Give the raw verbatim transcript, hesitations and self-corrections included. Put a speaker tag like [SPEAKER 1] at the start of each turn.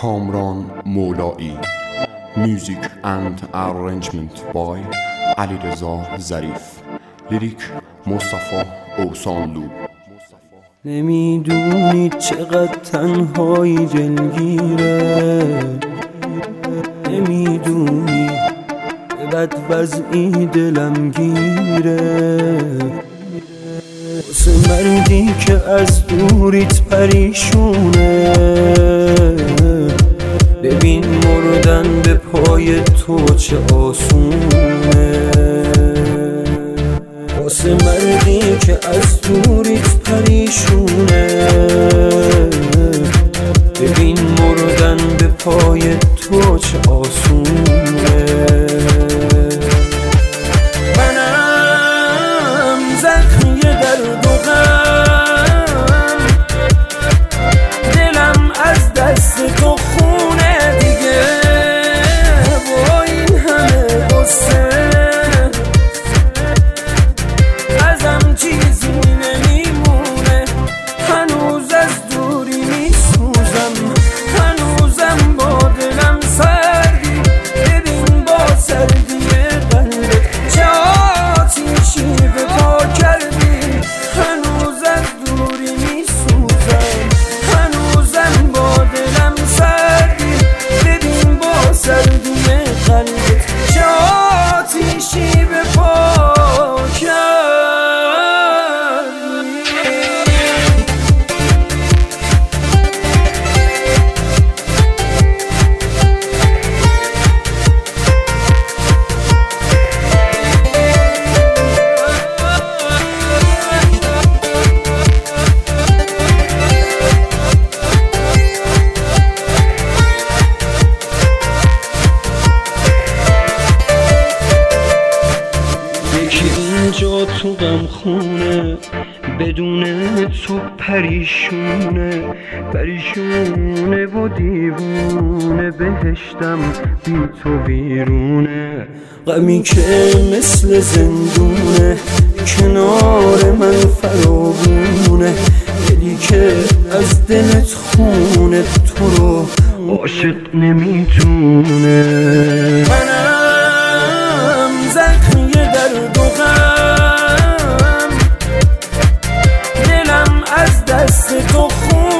[SPEAKER 1] کامران مولایی. Music and arrangement by علیرضا ظریف. لیریک مصطفی اوسانلو.
[SPEAKER 2] نمیدونی چقدر تنهایی دلگیره، نمیدونی به بد وضعی دلم گیره، واسه مردی که از دوریت پریشونه. ببین مردن به پای تو چه آسونه، واسه مردی که از دوریت پریشونه. ببین مردن به پای تو چه آسونه. منم زخمی درد و غم، دلم از دست تو خونه دیگه. با این همه غصه ازم چیزی نمیمونه. هنوز از دوری میسوزم، هنوزم با دلم سردی. ببین با سردی قلبت چه آتیشی به پا کردی. هنوز از دوری میسوزم، هنوزم با دلم سردی. ببین با سردی قلبت چه آتیشی به پا کردی. اینجا تو غم خونه، بدون تو پریشونه. پریشونه و دیوونه، بهشتم بی تو ویرونه. غمی که مثل زندونه، کنار من فراوونه. دلی که از دلت خونه، تو رو عاشق نمیتونه. منم زخمی درد و غم، دلم از دست تو خون